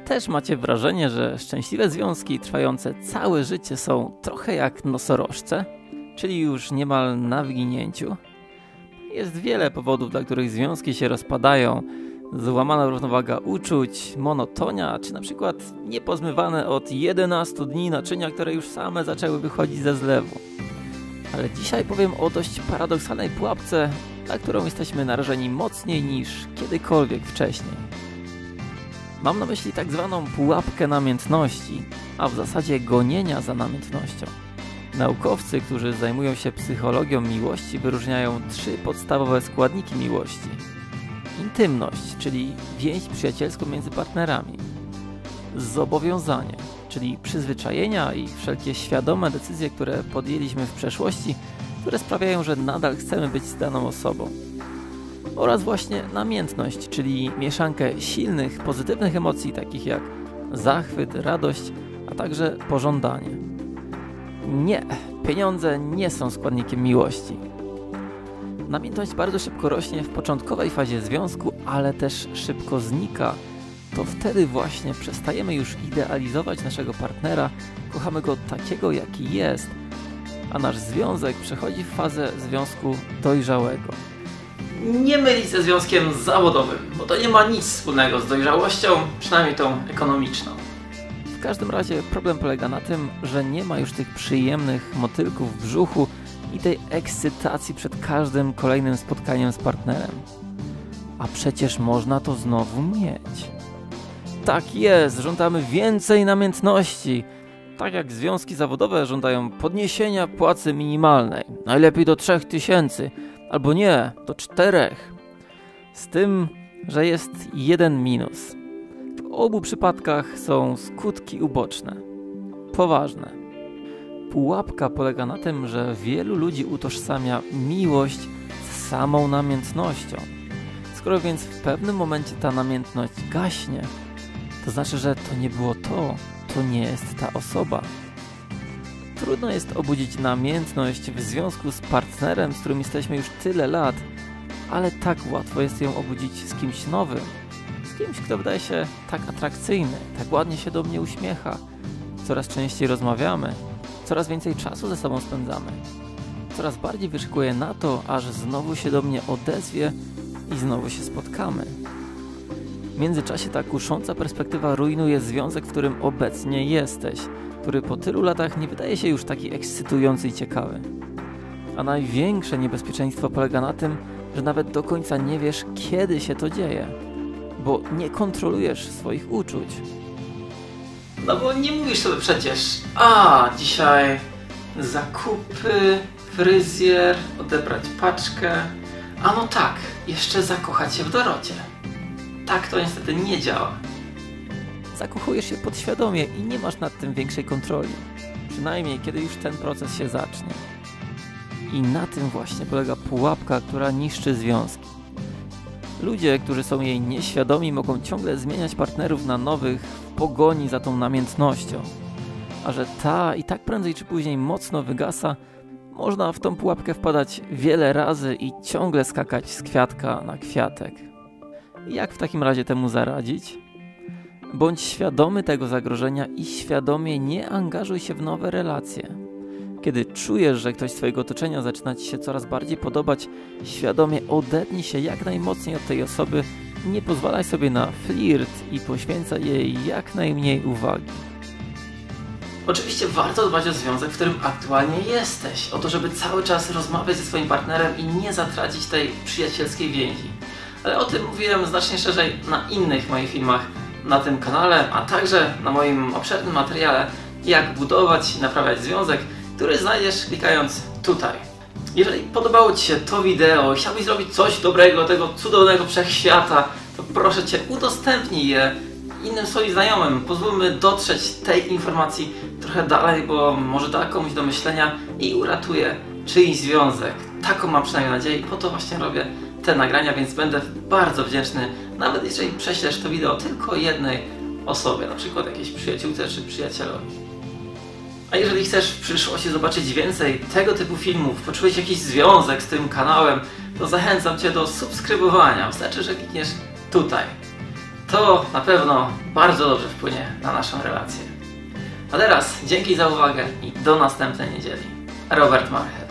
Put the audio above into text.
Też macie wrażenie, że szczęśliwe związki trwające całe życie są trochę jak nosorożce, czyli już niemal na wyginięciu? Jest wiele powodów, dla których związki się rozpadają. Złamana równowaga uczuć, monotonia, czy na przykład niepozmywane od 11 dni naczynia, które już same zaczęły wychodzić ze zlewu. Ale dzisiaj powiem o dość paradoksalnej pułapce, na którą jesteśmy narażeni mocniej niż kiedykolwiek wcześniej. Mam na myśli tak zwaną pułapkę namiętności, a w zasadzie gonienia za namiętnością. Naukowcy, którzy zajmują się psychologią miłości, wyróżniają 3 podstawowe składniki miłości. Intymność, czyli więź przyjacielską między partnerami. Zobowiązanie, czyli przyzwyczajenia i wszelkie świadome decyzje, które podjęliśmy w przeszłości, które sprawiają, że nadal chcemy być z daną osobą. Oraz właśnie namiętność, czyli mieszankę silnych, pozytywnych emocji, takich jak zachwyt, radość, a także pożądanie. Nie, pieniądze nie są składnikiem miłości. Namiętność bardzo szybko rośnie w początkowej fazie związku, ale też szybko znika. To wtedy właśnie przestajemy już idealizować naszego partnera, kochamy go takiego, jaki jest, a nasz związek przechodzi w fazę związku dojrzałego. Nie mylić ze związkiem zawodowym, bo to nie ma nic wspólnego z dojrzałością, przynajmniej tą ekonomiczną. W każdym razie problem polega na tym, że nie ma już tych przyjemnych motylków w brzuchu i tej ekscytacji przed każdym kolejnym spotkaniem z partnerem. A przecież można to znowu mieć. Tak jest, żądamy więcej namiętności. Tak jak związki zawodowe żądają podniesienia płacy minimalnej. Najlepiej do 3000, albo nie, do 4. Z tym, że jest jeden minus. W obu przypadkach są skutki uboczne. Poważne. Pułapka polega na tym, że wielu ludzi utożsamia miłość z samą namiętnością. Skoro więc w pewnym momencie ta namiętność gaśnie, to znaczy, że to nie było to nie jest ta osoba. Trudno jest obudzić namiętność w związku z partnerem, z którym jesteśmy już tyle lat, ale tak łatwo jest ją obudzić z kimś nowym. Z kimś, kto wydaje się tak atrakcyjny, tak ładnie się do mnie uśmiecha. Coraz częściej rozmawiamy, coraz więcej czasu ze sobą spędzamy. Coraz bardziej wyczekuję na to, aż znowu się do mnie odezwie i znowu się spotkamy. W międzyczasie ta kusząca perspektywa rujnuje związek, w którym obecnie jesteś, który po tylu latach nie wydaje się już taki ekscytujący i ciekawy. A największe niebezpieczeństwo polega na tym, że nawet do końca nie wiesz, kiedy się to dzieje, bo nie kontrolujesz swoich uczuć. No bo nie mówisz sobie przecież, dzisiaj zakupy, fryzjer, odebrać paczkę, no tak, jeszcze zakochać się w Dorocie. Tak to niestety nie działa. Zakochujesz się podświadomie i nie masz nad tym większej kontroli. Przynajmniej kiedy już ten proces się zacznie. I na tym właśnie polega pułapka, która niszczy związki. Ludzie, którzy są jej nieświadomi, mogą ciągle zmieniać partnerów na nowych w pogoni za tą namiętnością. A że ta i tak prędzej czy później mocno wygasa, można w tą pułapkę wpadać wiele razy i ciągle skakać z kwiatka na kwiatek. Jak w takim razie temu zaradzić? Bądź świadomy tego zagrożenia i świadomie nie angażuj się w nowe relacje. Kiedy czujesz, że ktoś z twojego otoczenia zaczyna ci się coraz bardziej podobać, świadomie odetnij się jak najmocniej od tej osoby, nie pozwalaj sobie na flirt i poświęcaj jej jak najmniej uwagi. Oczywiście warto dbać o związek, w którym aktualnie jesteś, o to, żeby cały czas rozmawiać ze swoim partnerem i nie zatracić tej przyjacielskiej więzi. Ale o tym mówiłem znacznie szerzej na innych moich filmach na tym kanale, a także na moim obszernym materiale jak budować i naprawiać związek, który znajdziesz klikając tutaj. Jeżeli podobało ci się to wideo i chciałbyś zrobić coś dobrego, tego cudownego wszechświata, to proszę cię, udostępnij je innym swoim znajomym. Pozwólmy dotrzeć tej informacji trochę dalej, bo może da komuś do myślenia i uratuje czyjś związek. Taką mam przynajmniej nadzieję i po to właśnie robię te nagrania, więc będę bardzo wdzięczny, nawet jeżeli prześlesz to wideo tylko jednej osobie, na przykład jakiejś przyjaciółce czy przyjacielowi. A jeżeli chcesz w przyszłości zobaczyć więcej tego typu filmów, poczułeś jakiś związek z tym kanałem, to zachęcam cię do subskrybowania. Wystarczy, że klikniesz tutaj. To na pewno bardzo dobrze wpłynie na naszą relację. A teraz dzięki za uwagę i do następnej niedzieli. Robert Marchewicz.